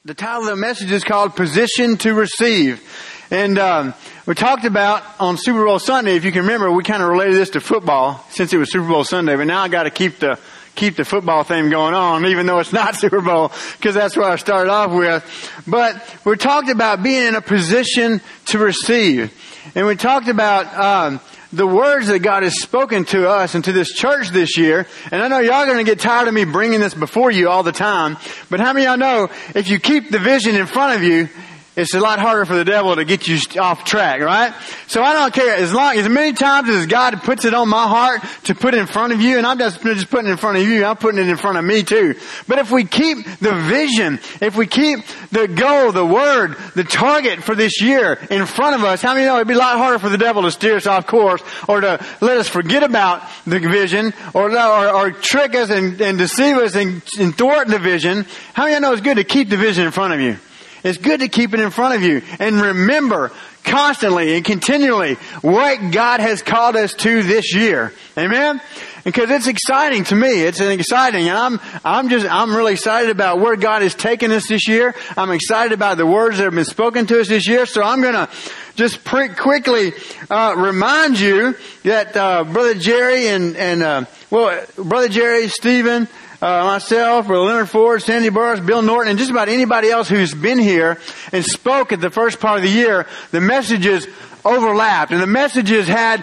The title of the message is called Position to Receive. And we talked about on Super Bowl Sunday, if you can remember, we kind of related this to football since it was Super Bowl Sunday. But now I got to keep the football theme going on, even though it's not Super Bowl, because that's what I started off with. But we talked about being in a position to receive. And we talked about the words that God has spoken to us and to this church this year. And I know y'all are going to get tired of me bringing this before you all the time. But how many of y'all know if you keep the vision in front of you, it's a lot harder for the devil to get you off track, right? So I don't care. As many times as God puts it on my heart to put in front of you, and I'm just putting it in front of you, I'm putting it in front of me too. But if we keep the vision, if we keep the goal, the word, the target for this year in front of us, how many know it'd be a lot harder for the devil to steer us off course or to let us forget about the vision or trick us and deceive us and thwart the vision? How many of y'all know it's good to keep the vision in front of you? It's good to keep it in front of you and remember constantly and continually what God has called us to this year. Amen? Because it's exciting to me. It's exciting. And I'm really excited about where God has taken us this year. I'm excited about the words that have been spoken to us this year. So I'm going to just quickly remind you that Brother Jerry Brother Jerry, Stephen, myself, Brother Leonard Ford, Sandy Burris, Bill Norton, and just about anybody else who's been here and spoke at the first part of the year, the messages overlapped, and the messages had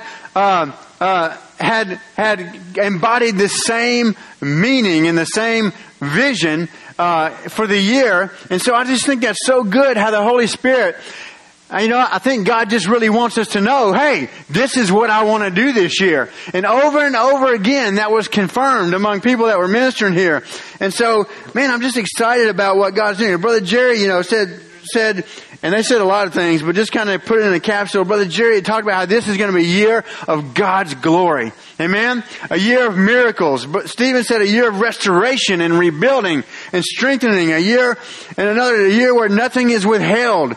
embodied the same meaning and the same vision for the year. And so I just think that's so good how the Holy Spirit, I think God just really wants us to know, hey, this is what I want to do this year. And over again, that was confirmed among people that were ministering here. And so, man, I'm just excited about what God's doing. Brother Jerry, said, and they said a lot of things, but just kind of put it in a capsule. Brother Jerry talked about how this is going to be a year of God's glory. Amen? A year of miracles. But Stephen said a year of restoration and rebuilding and strengthening. A year where nothing is withheld.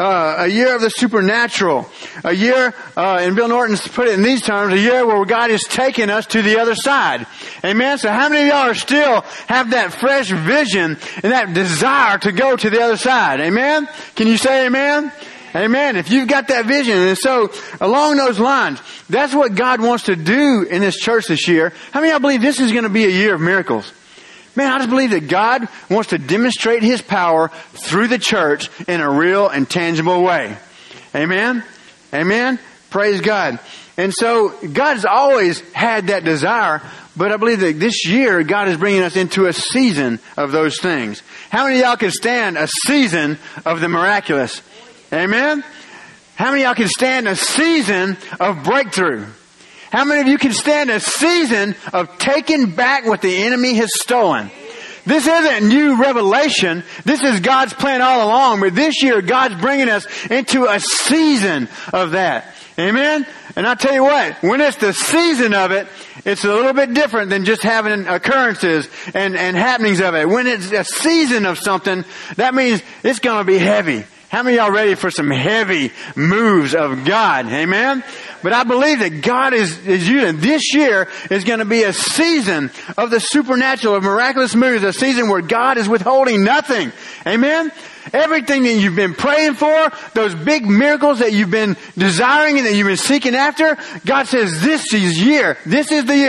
A year of the supernatural. A year, and Bill Norton's put it in these terms, a year where God is taking us to the other side. Amen? So how many of y'all still have that fresh vision and that desire to go to the other side? Amen? Can you say amen? Amen. If you've got that vision. And so along those lines, that's what God wants to do in this church this year. How many of y'all believe this is going to be a year of miracles? Man, I just believe that God wants to demonstrate His power through the church in a real and tangible way. Amen? Amen? Praise God. And so God's always had that desire, but I believe that this year God is bringing us into a season of those things. How many of y'all can stand a season of the miraculous? Amen? How many of y'all can stand a season of breakthrough? How many of you can stand a season of taking back what the enemy has stolen? This isn't new revelation. This is God's plan all along. But this year, God's bringing us into a season of that. Amen? And I'll tell you what, when it's the season of it, it's a little bit different than just having occurrences and happenings of it. When it's a season of something, that means it's going to be heavy. How many of y'all ready for some heavy moves of God? Amen? But I believe that God is using this year is going to be a season of the supernatural, of miraculous moves, a season where God is withholding nothing. Amen? Everything that you've been praying for, those big miracles that you've been desiring and that you've been seeking after, God says, this is the year. This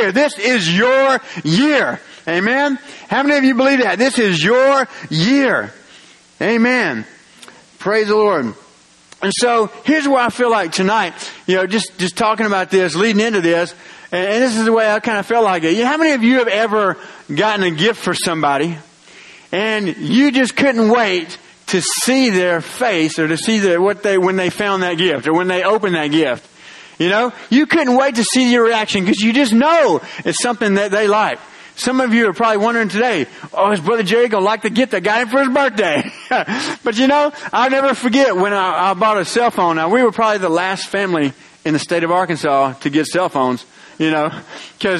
is your year. Amen? How many of you believe that? This is your year. Amen. Praise the Lord. And so here's where I feel like tonight, just talking about this, leading into this, and this is the way I kind of felt like it. How many of you have ever gotten a gift for somebody and you just couldn't wait to see their face or to see when they found that gift or when they opened that gift? You couldn't wait to see your reaction because you just know it's something that they like. Some of you are probably wondering today, is Brother Jerry going to like the gift I got him for his birthday? But I'll never forget when I bought a cell phone. Now, we were probably the last family in the state of Arkansas to get cell phones, because,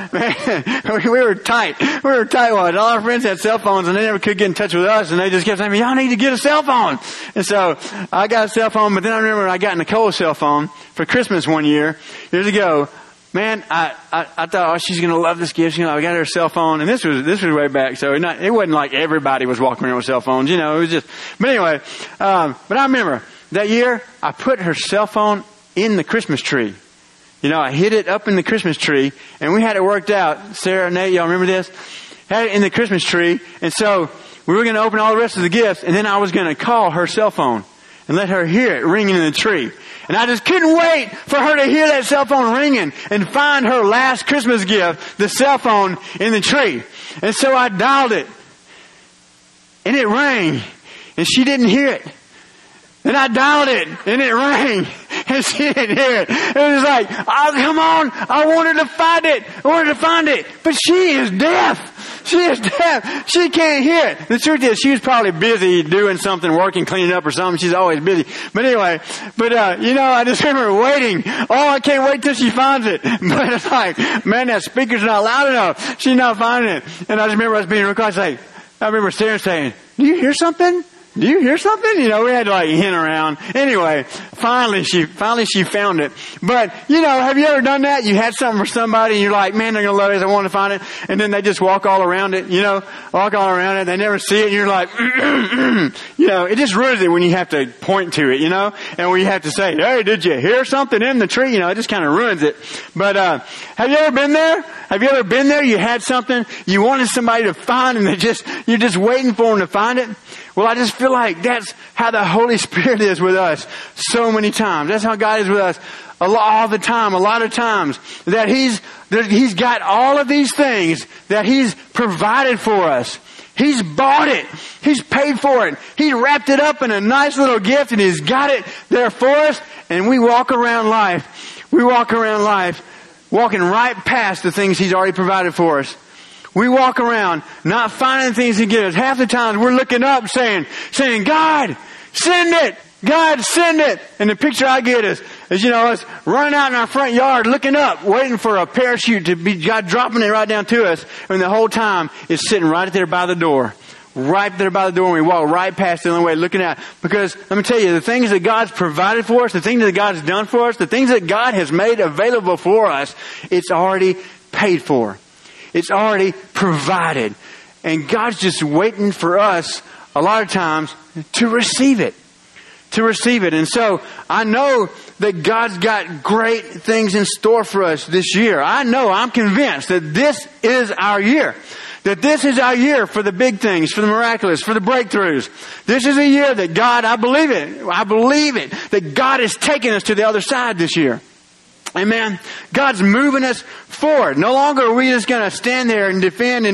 we were tight. We were tightwads. All our friends had cell phones and they never could get in touch with us, and they just kept saying, y'all need to get a cell phone. And so I got a cell phone, but then I remember I got Nicole a cell phone for Christmas one years ago. man, I thought, oh, she's going to love this gift. I got her a cell phone. And this was way back. So it wasn't like everybody was walking around with cell phones. It was just, but anyway, but I remember that year I put her cell phone in the Christmas tree. I hid it up in the Christmas tree, and we had it worked out. Sarah, Nate, y'all remember this? Had it in the Christmas tree, and so we were going to open all the rest of the gifts, and then I was going to call her cell phone and let her hear it ringing in the tree. And I just couldn't wait for her to hear that cell phone ringing and find her last Christmas gift, the cell phone in the tree. And so I dialed it, and it rang, and she didn't hear it. And I dialed it, and it rang, and she didn't hear it. It was like, oh, come on, I want her to find it. I want her to find it. But she is deaf. She is deaf. She can't hear it. The truth is, she was probably busy doing something, working, cleaning up or something. She's always busy. But anyway, I just remember waiting. Oh, I can't wait till she finds it. But it's like, man, that speaker's not loud enough. She's not finding it. And I just remember us being recorded. I remember Sarah saying, do you hear something? Do you hear something? We had to hint around. Anyway, finally she found it. But, have you ever done that? You had something for somebody and you're like, man, they're going to love it. I want to find it. And then they just walk all around it, walk all around it. They never see it. And you're like, it just ruins it when you have to point to it, and when you have to say, hey, did you hear something in the tree? It just kind of ruins it. But, have you ever been there? Have you ever been there? You had something you wanted somebody to find and you're just waiting for them to find it. Well, I just feel like that's how the Holy Spirit is with us so many times. That's how God is with us all the time, a lot of times. That He's got all of these things that He's provided for us. He's bought it. He's paid for it. He wrapped it up in a nice little gift and He's got it there for us. And we walk around life. Walking right past the things He's already provided for us. We walk around not finding things He gives us. Half the times we're looking up saying, God, send it. God, send it. And the picture I get is us running out in our front yard, looking up, waiting for a parachute to be God dropping it right down to us. And the whole time it's sitting right there by the door. Right there by the door, and we walk right past the only way looking at. Because let me tell you, the things that God's provided for us, the things that God's done for us, the things that God has made available for us, it's already paid for. It's already provided. And God's just waiting for us, a lot of times, to receive it. To receive it. And so, I know that God's got great things in store for us this year. I'm convinced that this is our year. That this is our year for the big things, for the miraculous, for the breakthroughs. This is a year that God, I believe it, that God is taking us to the other side this year. Amen. God's moving us forward. No longer are we just going to stand there and defend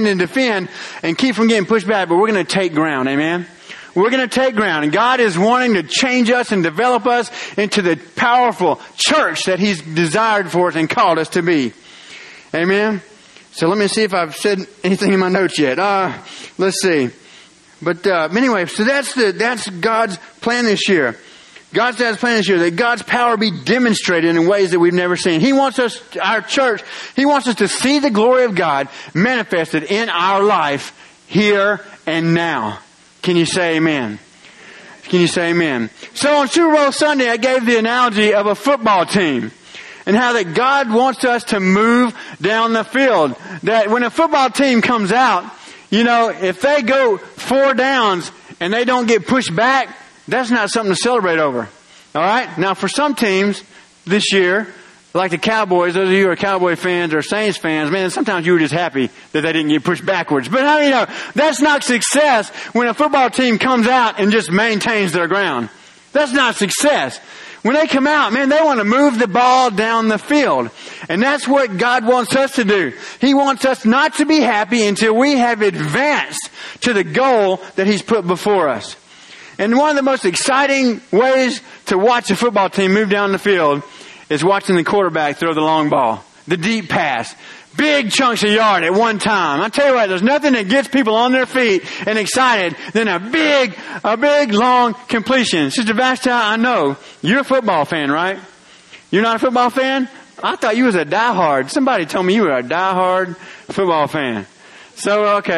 and keep from getting pushed back, but we're going to take ground. Amen. We're going to take ground. And God is wanting to change us and develop us into the powerful church that He's desired for us and called us to be. Amen. So let me see if I've said anything in my notes yet. Let's see. But anyway, so that's God's plan this year. God's plan this year, that God's power be demonstrated in ways that we've never seen. He wants us, our church, He wants us to see the glory of God manifested in our life here and now. Can you say amen? Can you say amen? So on Super Bowl Sunday, I gave the analogy of a football team. And how that God wants us to move down the field. That when a football team comes out, if they go 4 downs and they don't get pushed back, that's not something to celebrate over. Alright? Now for some teams this year, like the Cowboys, those of you who are Cowboy fans or Saints fans, man, sometimes you were just happy that they didn't get pushed backwards. But that's not success when a football team comes out and just maintains their ground. That's not success. When they come out, man, they want to move the ball down the field. And that's what God wants us to do. He wants us not to be happy until we have advanced to the goal that He's put before us. And one of the most exciting ways to watch a football team move down the field is watching the quarterback throw the long ball, the deep pass. Big chunks of yard at one time. I tell you what, there's nothing that gets people on their feet and excited than a big, long completion. Sister Vashti, I know you're a football fan, right? You're not a football fan? I thought you was a diehard. Somebody told me you were a diehard football fan. So, okay.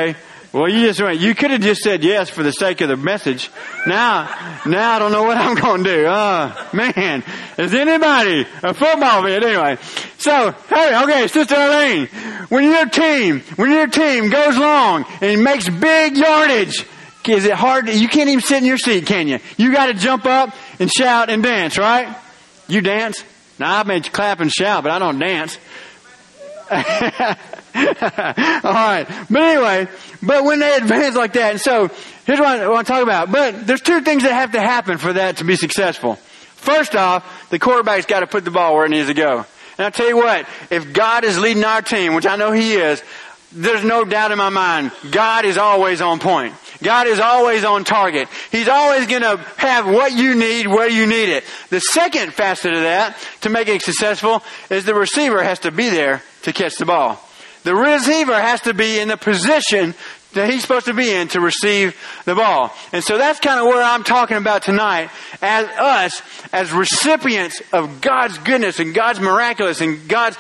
Well, you could have just said yes for the sake of the message. Now I don't know what I'm going to do. Man, is anybody a football fan? Anyway, so, hey, okay, Sister Arlene, when your team goes long and makes big yardage, is it hard? You can't even sit in your seat, can you? You got to jump up and shout and dance, right? You dance? Now, I may clap and shout, but I don't dance. All right. But anyway, but when they advance like that, and so here's what I want to talk about. But there's two things that have to happen for that to be successful. First off, the quarterback's got to put the ball where it needs to go. And I'll tell you what, if God is leading our team, which I know He is, there's no doubt in my mind, God is always on point. God is always on target. He's always going to have what you need where you need it. The second facet of that, to make it successful, is the receiver has to be there to catch the ball. The receiver has to be in the position that he's supposed to be in to receive the ball. And so that's kind of where I'm talking about tonight, as us, as recipients of God's goodness and God's miraculous and God's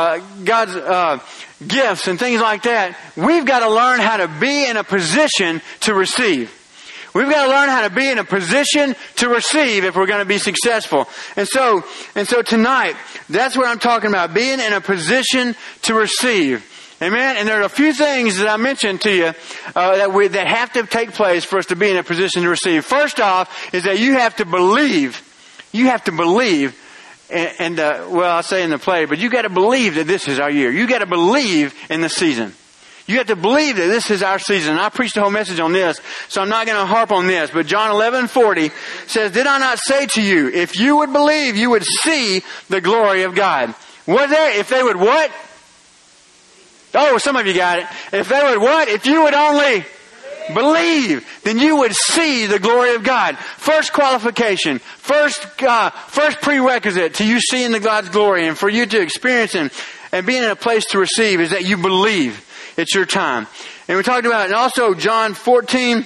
gifts and things like that. We've got to learn how to be in a position to receive. We've got to learn how to be in a position to receive if we're going to be successful. And so tonight, that's what I'm talking about, being in a position to receive. Amen. And there are a few things that I mentioned to you that have to take place for us to be in a position to receive. First off, is that you have to believe. You have to believe. Well, I'll say in the play, but you got to believe that this is our year. You got to believe in the season. You have to believe that this is our season. I preached the whole message on this, so I'm not going to harp on this. But John 11:40 says, "Did I not say to you, if you would believe, you would see the glory of God?" Was there? If they would what? Oh, some of you got it. If they would what? If you would only believe, then you would see the glory of God. First qualification, first prerequisite to you seeing the God's glory and for you to experience Him and being in a place to receive is that you believe it's your time. And we talked about, and also John 14,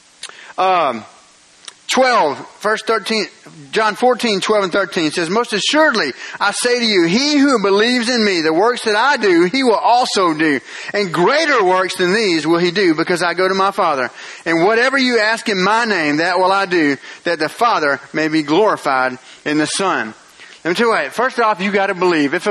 12, verse 13, John 14, 12 and 13 says, "Most assuredly, I say to you, he who believes in me, the works that I do, he will also do. And greater works than these will he do, because I go to my Father. And whatever you ask in my name, that will I do, that the Father may be glorified in the Son." Let me tell you what, first off, you got to believe. If a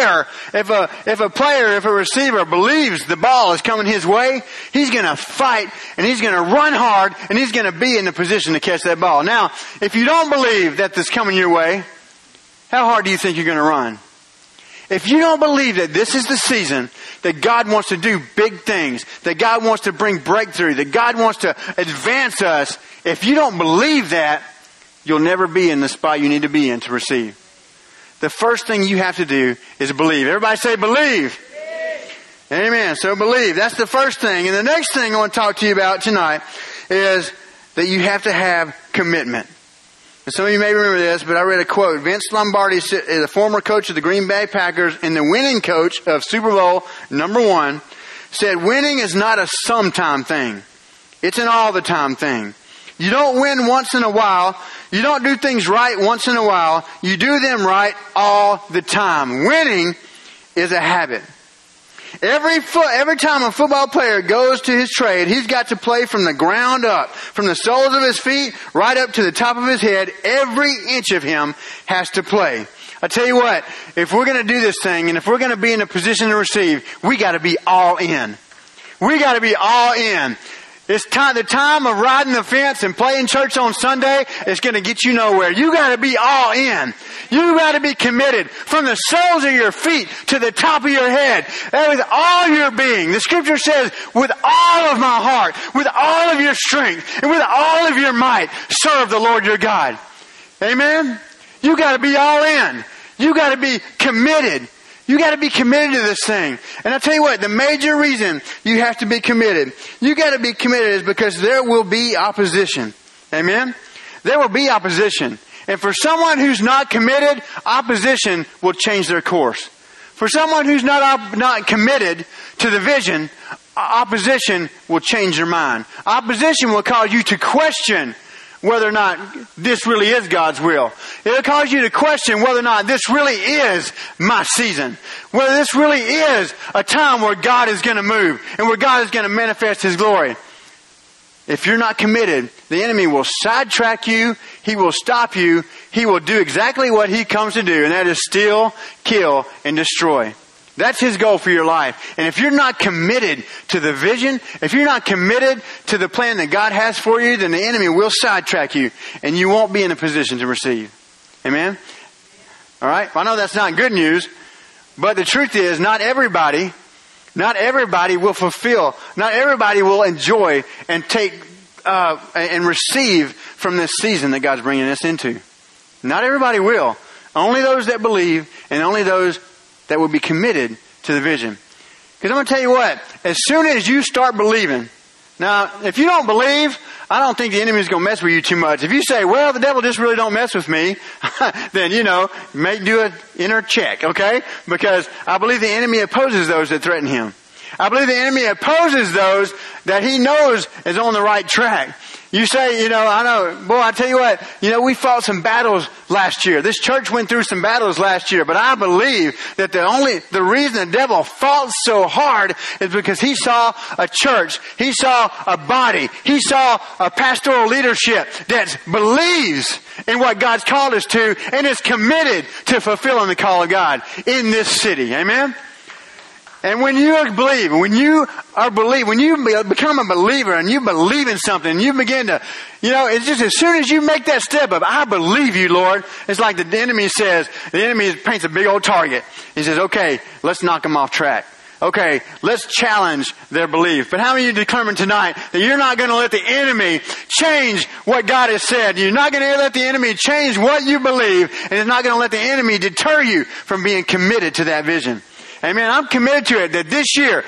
receiver believes the ball is coming his way, he's going to fight and he's going to run hard and he's going to be in the position to catch that ball. Now, if you don't believe that this is coming your way, how hard do you think you're going to run? If you don't believe that this is the season that God wants to do big things, that God wants to bring breakthrough, that God wants to advance us, if you don't believe that, you'll never be in the spot you need to be in to receive. The first thing you have to do is believe. Everybody say believe. Amen. So believe. That's the first thing. And the next thing I want to talk to you about tonight is that you have to have commitment. And some of you may remember this, but I read a quote. Vince Lombardi is a former coach of the Green Bay Packers and the winning coach of Super Bowl #1, said, "Winning is not a sometime thing. It's an all the time thing. You don't win once in a while. You don't do things right once in a while. You do them right all the time. Winning is a habit." Every time a football player goes to his trade, he's got to play from the ground up, from the soles of his feet right up to the top of his head. Every inch of him has to play. I tell you what, if we're going to do this thing and if we're going to be in a position to receive, we got to be all in. We got to be all in. It's time, the time of riding the fence and playing church on Sunday is going to get you nowhere. You got to be all in. You got to be committed from the soles of your feet to the top of your head, and with all your being. The Scripture says, "With all of my heart, with all of your strength, and with all of your might, serve the Lord your God." Amen. You got to be all in. You got to be committed. You got to be committed to this thing. And I'll tell you what, the major reason you have to be committed, you got to be committed is because there will be opposition. Amen? There will be opposition. And for someone who's not committed, opposition will change their course. For someone who's not committed to the vision, opposition will change their mind. Opposition will cause you to question whether or not this really is God's will. It'll cause you to question whether or not this really is my season. Whether this really is a time where God is going to move and where God is going to manifest His glory. If you're not committed, the enemy will sidetrack you. He will stop you. He will do exactly what he comes to do, and that is steal, kill, and destroy. That's his goal for your life. And if you're not committed to the vision, if you're not committed to the plan that God has for you, then the enemy will sidetrack you, and you won't be in a position to receive. Amen? All right? I know that's not good news, but the truth is not everybody will fulfill, not everybody will enjoy and take and receive from this season that God's bringing us into. Not everybody will. Only those that believe and only those that will be committed to the vision. Because I'm going to tell you what, as soon as you start believing, now if you don't believe, I don't think the enemy is going to mess with you too much. If you say, well, the devil just really don't mess with me, then, may do an inner check, okay? Because I believe the enemy opposes those that threaten him. I believe the enemy opposes those that he knows is on the right track. You say, I tell you what, we fought some battles last year. This church went through some battles last year, but I believe that the reason the devil fought so hard is because he saw a church, he saw a body, he saw a pastoral leadership that believes in what God's called us to and is committed to fulfilling the call of God in this city. Amen? And when you believe, when you become a believer and you believe in something, and you begin to, it's just as soon as you make that step of, I believe you, Lord, it's like the enemy paints a big old target. He says, okay, let's knock them off track. Okay, let's challenge their belief. But how many of you determined tonight that you're not going to let the enemy change what God has said? You're not going to let the enemy change what you believe, and it's not going to let the enemy deter you from being committed to that vision. Amen. I'm committed to it that this year,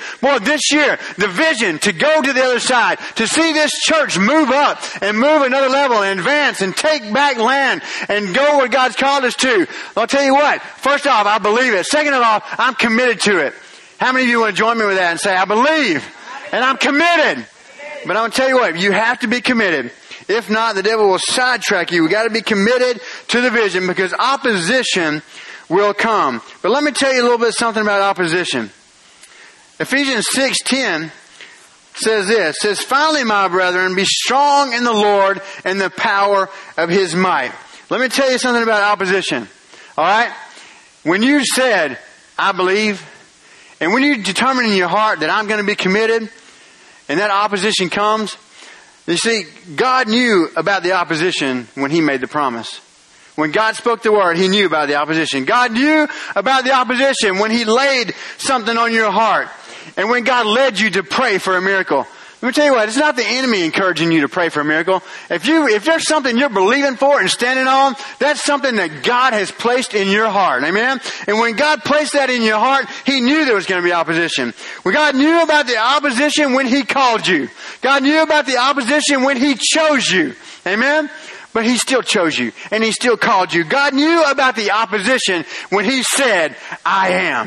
the vision to go to the other side, to see this church move up and move another level and advance and take back land and go where God's called us to. I'll tell you what, first off, I believe it. Second of all, I'm committed to it. How many of you want to join me with that and say, I believe and I'm committed? But I'm going to tell you what, you have to be committed. If not, the devil will sidetrack you. We've got to be committed to the vision because opposition will come. But let me tell you a little bit something about opposition. Ephesians 6:10 says this. It says, finally, my brethren, be strong in the Lord and the power of His might. Let me tell you something about opposition. All right? When you said, I believe, and when you determine in your heart that I'm going to be committed, and that opposition comes, you see, God knew about the opposition when He made the promise. When God spoke the word, He knew about the opposition. God knew about the opposition when He laid something on your heart. And when God led you to pray for a miracle. Let me tell you what, it's not the enemy encouraging you to pray for a miracle. If there's something you're believing for and standing on, that's something that God has placed in your heart. Amen? And when God placed that in your heart, He knew there was going to be opposition. When God knew about the opposition when He called you. God knew about the opposition when He chose you. Amen? But He still chose you, and He still called you. God knew about the opposition when He said, I am.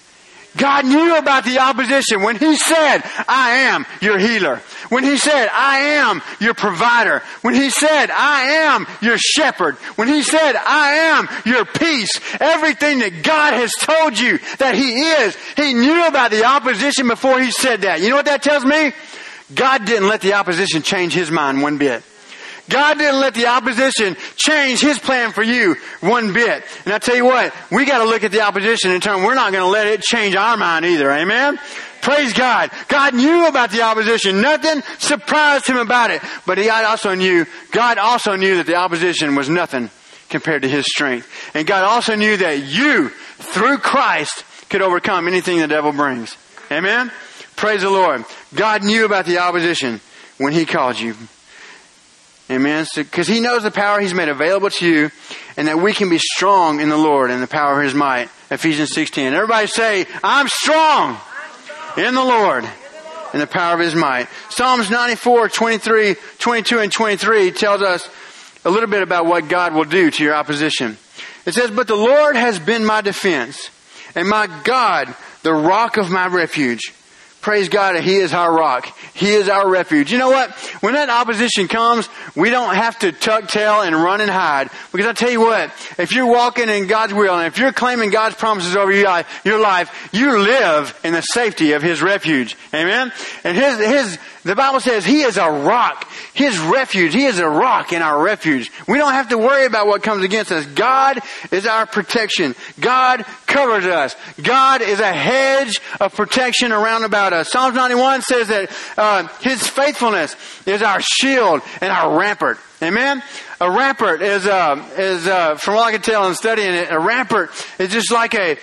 God knew about the opposition when He said, I am your healer. When He said, I am your provider. When He said, I am your shepherd. When He said, I am your peace. Everything that God has told you that He is, He knew about the opposition before He said that. You know what that tells me? God didn't let the opposition change His mind one bit. God didn't let the opposition change His plan for you one bit. And I tell you what, we got to look at the opposition and turn. We're not going to let it change our mind either. Amen? Praise God. God knew about the opposition. Nothing surprised Him about it. But God also knew that the opposition was nothing compared to His strength. And God also knew that you, through Christ, could overcome anything the devil brings. Amen? Praise the Lord. God knew about the opposition when He called you. Amen. Because He knows the power He's made available to you, and that we can be strong in the Lord and the power of His might. Ephesians 6:10. Everybody say, I'm strong in the Lord and the power of His might. Psalms 94, 23, 22, and 23 tells us a little bit about what God will do to your opposition. It says, but the Lord has been my defense, and my God, the rock of my refuge. Praise God that He is our rock. He is our refuge. You know what? When that opposition comes, we don't have to tuck tail and run and hide. Because I tell you what, if you're walking in God's will and if you're claiming God's promises over your life, you live in the safety of His refuge. Amen? And the Bible says He is a rock. His refuge. He is a rock in our refuge. We don't have to worry about what comes against us. God is our protection. God covers us. God is a hedge of protection around about us. Psalms 91 says that His faithfulness is our shield and our rampart. Amen? A rampart is from what I can tell in studying it, a rampart is just like a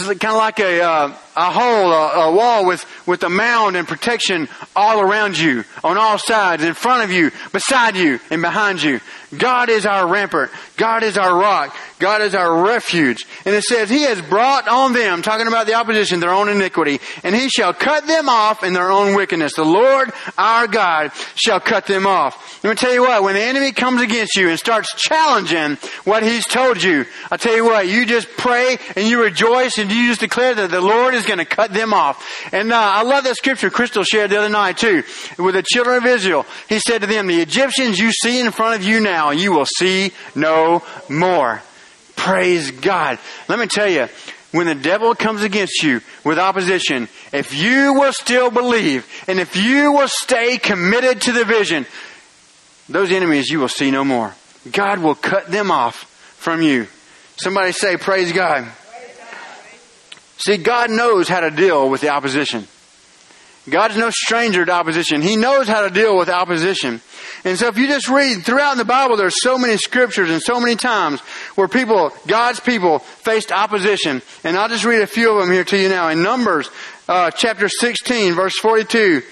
hole, a wall with a mound and protection all around you, on all sides, in front of you, beside you, and behind you. God is our rampart. God is our rock. God is our refuge. And it says, He has brought on them, talking about the opposition, their own iniquity, and He shall cut them off in their own wickedness. The Lord our God shall cut them off. Let me tell you what, when the enemy comes against you and starts challenging what he's told you, I tell you what, you just pray and you rejoice and you just declare that the Lord is going to cut them off. And I love that scripture Crystal shared the other night too, with the children of Israel. He said to them, the Egyptians you see in front of you now, you will see no more. Praise God. Let me tell you, when the devil comes against you with opposition, if you will still believe and if you will stay committed to the vision, those enemies you will see no more. God will cut them off from you. Somebody say, praise God. Praise God. See, God knows how to deal with the opposition. God is no stranger to opposition. He knows how to deal with opposition. And so if you just read throughout the Bible, there's so many scriptures and so many times where God's people faced opposition. And I'll just read a few of them here to you now. In Numbers chapter 16, verse 42,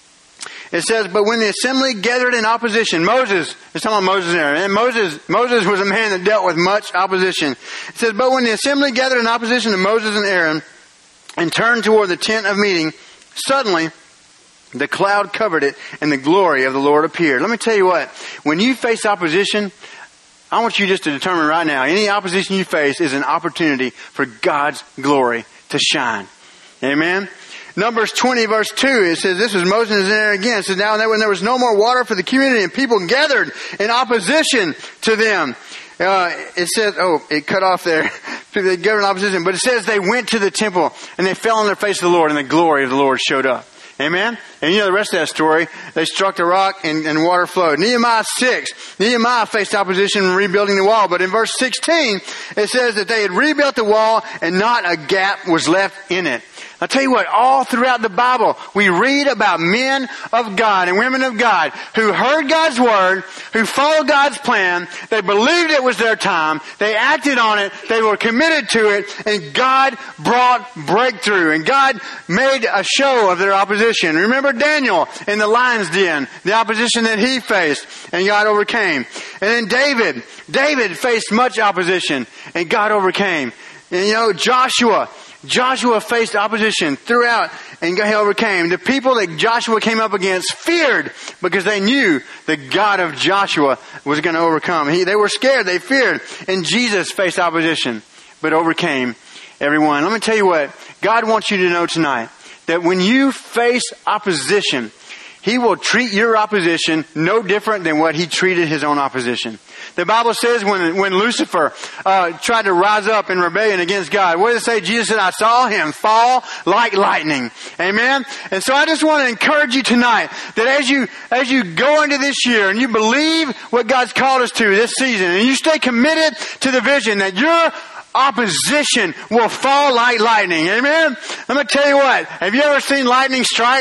it says, but when the assembly gathered in opposition, Moses, it's talking about Moses and Aaron, and Moses was a man that dealt with much opposition. It says, but when the assembly gathered in opposition to Moses and Aaron and turned toward the tent of meeting, suddenly the cloud covered it and the glory of the Lord appeared. Let me tell you what, when you face opposition, I want you just to determine right now, any opposition you face is an opportunity for God's glory to shine. Amen? Numbers 20 verse 2, it says, this was Moses and Aaron again. It says, now when there was no more water for the community and people gathered in opposition to them. It says, it cut off there. People gathered in opposition. But it says they went to the temple and they fell on their face to the Lord and the glory of the Lord showed up. Amen? And you know the rest of that story. They struck the rock and water flowed. Nehemiah 6. Nehemiah faced opposition in rebuilding the wall. But in verse 16, it says that they had rebuilt the wall and not a gap was left in it. I'll tell you what, all throughout the Bible, we read about men of God and women of God who heard God's word, who followed God's plan, they believed it was their time, they acted on it, they were committed to it, and God brought breakthrough, and God made a show of their opposition. Remember Daniel in the lion's den, the opposition that he faced, and God overcame. And then David faced much opposition, and God overcame. And you know, Joshua faced opposition throughout and he overcame. The people that Joshua came up against feared because they knew the God of Joshua was going to overcome. They were scared, they feared. And Jesus faced opposition, but overcame everyone. Let me tell you what, God wants you to know tonight that when you face opposition, He will treat your opposition no different than what He treated His own opposition. The Bible says when Lucifer tried to rise up in rebellion against God, what does it say? Jesus said, I saw him fall like lightning. Amen? And so I just want to encourage you tonight that as you go into this year and you believe what God's called us to this season and you stay committed to the vision that your opposition will fall like lightning. Amen? Let me tell you what. Have you ever seen lightning strike?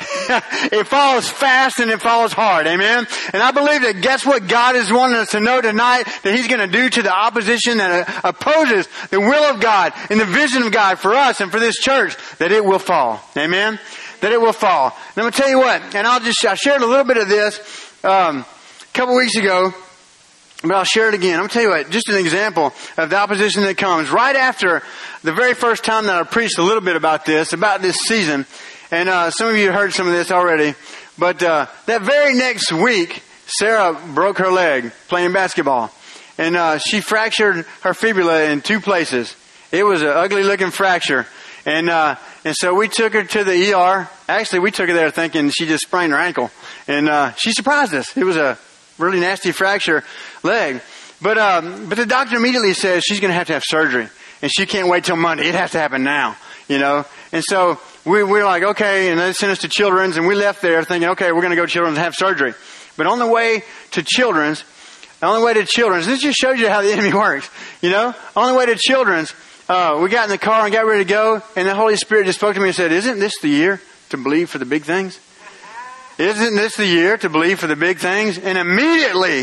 It falls fast and it falls hard. Amen? And I believe that that's what God is wanting us to know tonight, that He's going to do to the opposition that opposes the will of God and the vision of God for us and for this church, that it will fall. Amen? That it will fall. And I'm going to tell you what, and I shared a little bit of this a couple weeks ago, but I'll share it again. I'm going to tell you what, just an example of the opposition that comes right after the very first time that I preached a little bit about this season. And some of you heard some of this already. But that very next week, Sarah broke her leg playing basketball. And she fractured her fibula in 2 places. It was an ugly looking fracture. And so we took her to the ER. Actually, we took her there thinking she just sprained her ankle. And she surprised us. It was a really nasty fracture leg. But the doctor immediately says she's going to have surgery. And she can't wait till Monday. It has to happen now, you know. And so we're like, okay. And they sent us to Children's. And we left there thinking, okay, we're going to go to Children's and have surgery. But on the way to Children's, this just shows you how the enemy works, you know. On the way to Children's, we got in the car and got ready to go. And the Holy Spirit just spoke to me and said, isn't this the year to believe for the big things? Isn't this the year to believe for the big things? And immediately,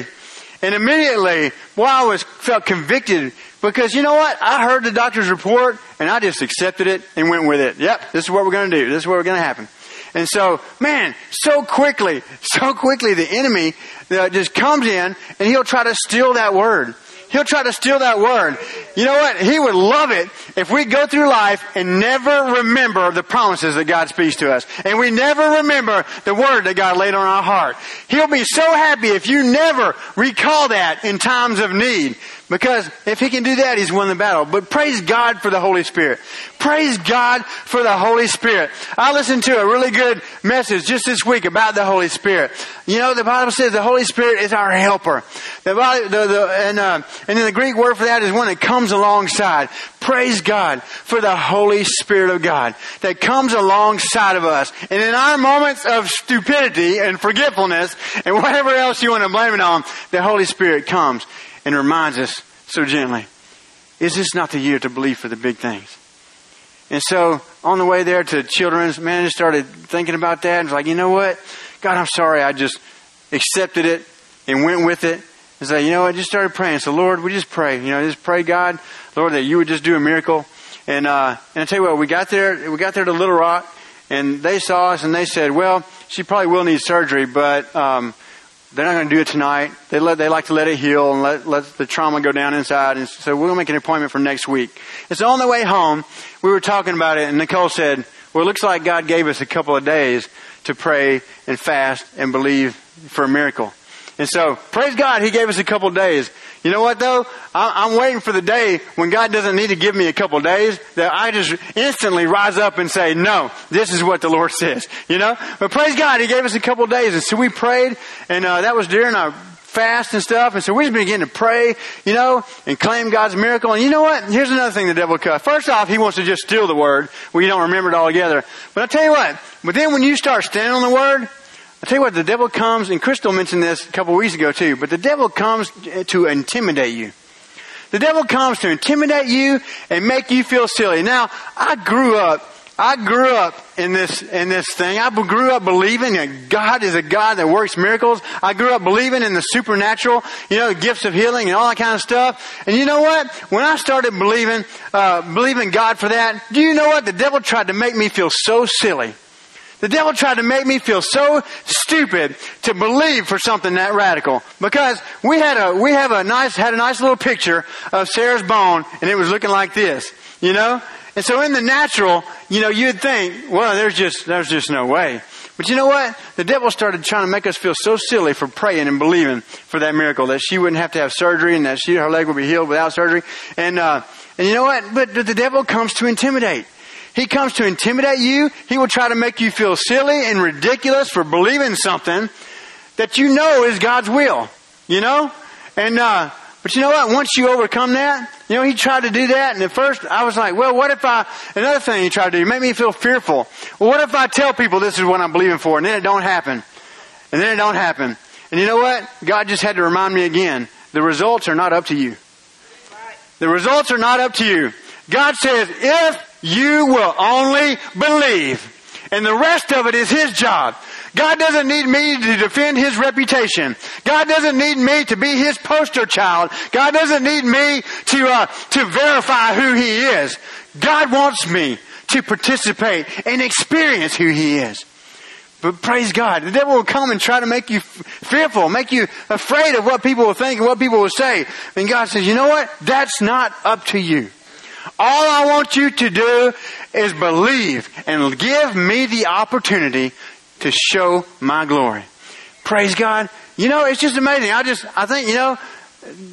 boy, I felt convicted because you know what? I heard the doctor's report and I just accepted it and went with it. Yep, this is what we're going to do. This is what's going to happen. And so, man, so quickly, the enemy just comes in and he'll try to steal that word. He'll try to steal that word. You know what? He would love it if we go through life and never remember the promises that God speaks to us. And we never remember the word that God laid on our heart. He'll be so happy if you never recall that in times of need. Because if he can do that, he's won the battle. But praise God for the Holy Spirit. Praise God for the Holy Spirit. I listened to a really good message just this week about the Holy Spirit. You know, the Bible says the Holy Spirit is our helper. And then the Greek word for that is one that comes alongside. Praise God for the Holy Spirit of God that comes alongside of us. And in our moments of stupidity and forgetfulness and whatever else you want to blame it on, the Holy Spirit comes and reminds us so gently, is this not the year to believe for the big things? And so on the way there to Children's, man, I just started thinking about that. And was like, you know what? God, I'm sorry. I just accepted it and went with it. And so, you know, I just started praying. So Lord, we just pray, just pray, God, Lord, that you would just do a miracle. And I tell you what, we got there to Little Rock and they saw us and they said, well, she probably will need surgery, but, they're not going to do it tonight. They like to let it heal and let the trauma go down inside. And so we're going to make an appointment for next week. And so on the way home, we were talking about it and Nicole said, well, it looks like God gave us a couple of days to pray and fast and believe for a miracle. And so praise God, he gave us a couple of days. You know what though? I'm waiting for the day when God doesn't need to give me a couple of days, that I just instantly rise up and say, no, this is what the Lord says, But praise God, he gave us a couple of days. And so we prayed, and that was during our fast and stuff. And so we just began to pray, and claim God's miracle. And you know what? Here's another thing the devil does. First off, he wants to just steal the word where you don't remember it all together. But I'll tell you what, but then when you start standing on the word, I'll tell you what, the devil comes, and Crystal mentioned this a couple of weeks ago too, but the devil comes to intimidate you. The devil comes to intimidate you and make you feel silly. Now, I grew up in this thing. I grew up believing that God is a God that works miracles. I grew up believing in the supernatural, gifts of healing and all that kind of stuff. And you know what? When I started believing God for that, do you know what? The devil tried to make me feel so silly. The devil tried to make me feel so stupid to believe for something that radical. Because we had a nice little picture of Sarah's bone, and it was looking like this, And so in the natural, you'd think, well, there's just no way. But you know what? The devil started trying to make us feel so silly for praying and believing for that miracle, that she wouldn't have to have surgery and that her leg would be healed without surgery. And you know what? But the devil comes to intimidate. He comes to intimidate you. He will try to make you feel silly and ridiculous for believing something that you know is God's will, And, but you know what? Once you overcome that, he tried to do that. And at first I was like, well, another thing he tried to do, make me feel fearful. Well, what if I tell people this is what I'm believing for and then it don't happen? And you know what? God just had to remind me again, the results are not up to you. The results are not up to you. God says, if you will only believe. And the rest of it is his job. God doesn't need me to defend his reputation. God doesn't need me to be his poster child. God doesn't need me to verify who he is. God wants me to participate and experience who he is. But praise God, the devil will come and try to make you fearful, make you afraid of what people will think and what people will say. And God says, you know what? That's not up to you. All I want you to do is believe and give me the opportunity to show my glory. Praise God. It's just amazing. I think,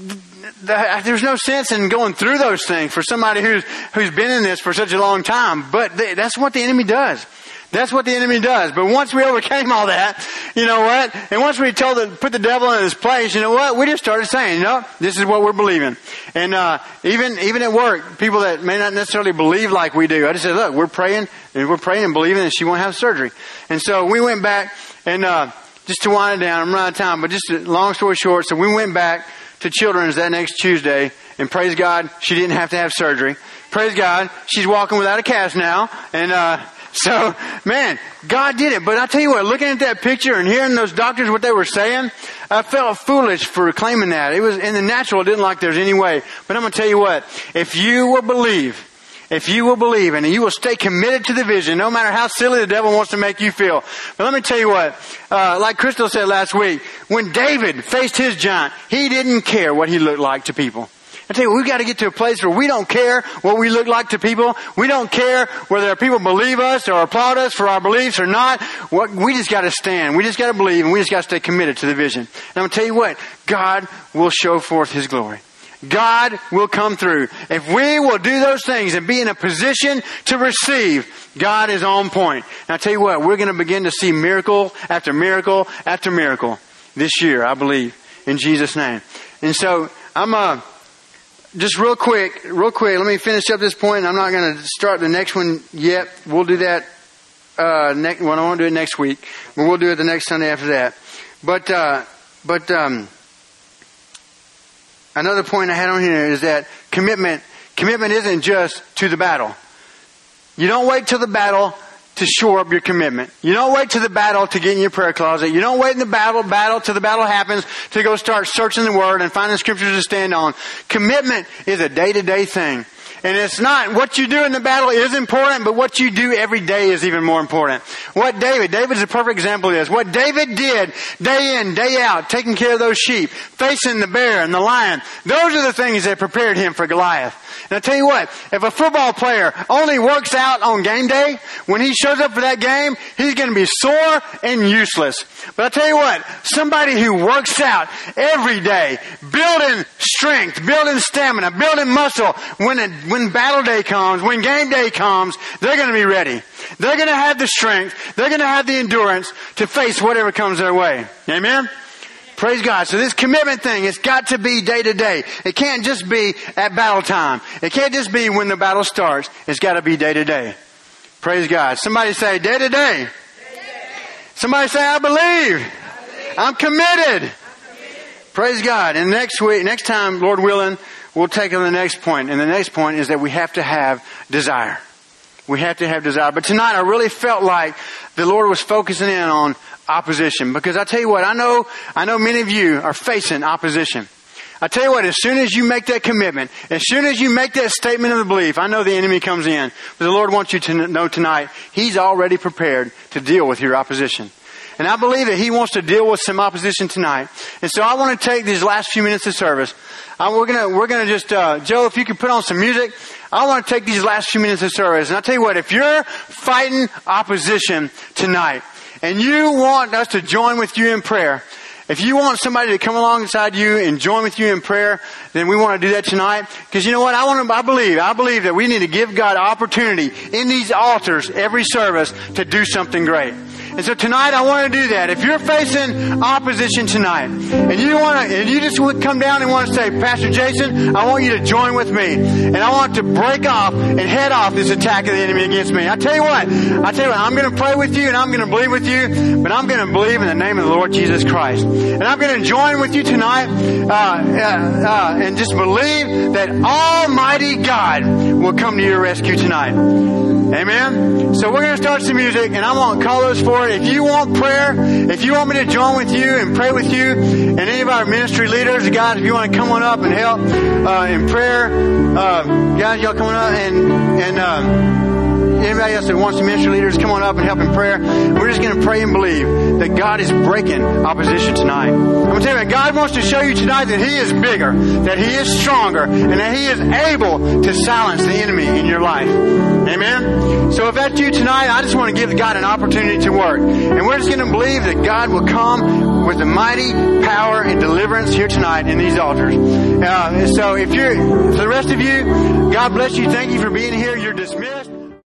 there's no sense in going through those things for somebody who's been in this for such a long time. But that's what the enemy does. That's what the enemy does. But once we overcame all that, you know what? And once we put the devil in his place, you know what? We just started saying, this is what we're believing. And even at work, people that may not necessarily believe like we do, I just said, look, we're praying and believing that she won't have surgery. And so we went back and just to wind it down, I'm running out of time, but just a long story short, so we went back to Children's that next Tuesday, and praise God, she didn't have to have surgery. Praise God, she's walking without a cast now, and so, man, God did it. But I tell you what, looking at that picture and hearing those doctors, what they were saying, I felt foolish for claiming that. It was in the natural, it didn't like there's any way. But I'm going to tell you what, if you will believe and you will stay committed to the vision, no matter how silly the devil wants to make you feel. But let me tell you what, like Crystal said last week, when David faced his giant, he didn't care what he looked like to people. I tell you, we've got to get to a place where we don't care what we look like to people. We don't care whether people believe us or applaud us for our beliefs or not. We just got to stand. We just got to believe, and we just got to stay committed to the vision. And I'm going to tell you what, God will show forth His glory. God will come through. If we will do those things and be in a position to receive, God is on point. And I tell you what, we're going to begin to see miracle after miracle after miracle this year, I believe, in Jesus' name. And so I'm just real quick, let me finish up this point. I'm not going to start the next one yet. We'll do that I won't do it next week, but we'll do it the next Sunday after that. But another point I had on here is that commitment isn't just to the battle. You don't wait till the battle to shore up your commitment. You don't wait till the battle to get in your prayer closet. You don't wait in the battle till the battle happens to go start searching the Word and finding scriptures to stand on. Commitment is a day-to-day thing. And it's not, what you do in the battle is important, but what you do every day is even more important. David's a perfect example of this. What David did day in, day out, taking care of those sheep, facing the bear and the lion, those are the things that prepared him for Goliath. And I tell you what, if a football player only works out on game day, when he shows up for that game, he's going to be sore and useless. But I tell you what, somebody who works out every day, building strength, building stamina, building muscle, when battle day comes, when game day comes, they're going to be ready. They're going to have the strength, they're going to have the endurance to face whatever comes their way. Amen? Praise God. So this commitment thing, it's got to be day to day. It can't just be at battle time. It can't just be when the battle starts. It's got to be day to day. Praise God. Somebody say day to day. Somebody say I believe. I'm committed. Praise God. And next time, Lord willing, we'll take on the next point. And the next point is that we have to have desire. We have to have desire. But tonight I really felt like the Lord was focusing in on opposition. Because I tell you what, I know many of you are facing opposition. I tell you what, as soon as you make that commitment, as soon as you make that statement of belief, I know the enemy comes in. But the Lord wants you to know tonight, He's already prepared to deal with your opposition. And I believe that He wants to deal with some opposition tonight. And so I want to take these last few minutes of service. We're gonna just, Joe, if you could put on some music. I want to take these last few minutes of service. And I'll tell you what, if you're fighting opposition tonight, and you want us to join with you in prayer, if you want somebody to come alongside you and join with you in prayer, then we want to do that tonight. Because you know what? I believe that we need to give God opportunity in these altars every service to do something great. And so tonight I want to do that. If you're facing opposition tonight and you just would come down and want to say, Pastor Jason, I want you to join with me. And I want to break off and head off this attack of the enemy against me. I tell you what, I'm going to pray with you and I'm going to believe with you, but I'm going to believe in the name of the Lord Jesus Christ. And I'm going to join with you tonight and just believe that Almighty God will come to your rescue tonight. Amen? So we're going to start some music, and I want callers for it. If you want prayer, if you want me to join with you and pray with you, and any of our ministry leaders, guys, if you want to come on up and help in prayer, guys, y'all come on up, and anybody else that wants to ministry leaders, come on up and help in prayer. We're just going to pray and believe that God is breaking opposition tonight. I'm going to tell you that God wants to show you tonight that He is bigger, that He is stronger, and that He is able to silence the enemy in your life. Amen? So if that's you tonight, I just want to give God an opportunity to work. And we're just going to believe that God will come with the mighty power and deliverance here tonight in these altars. So for the rest of you, God bless you. Thank you for being here. You're dismissed.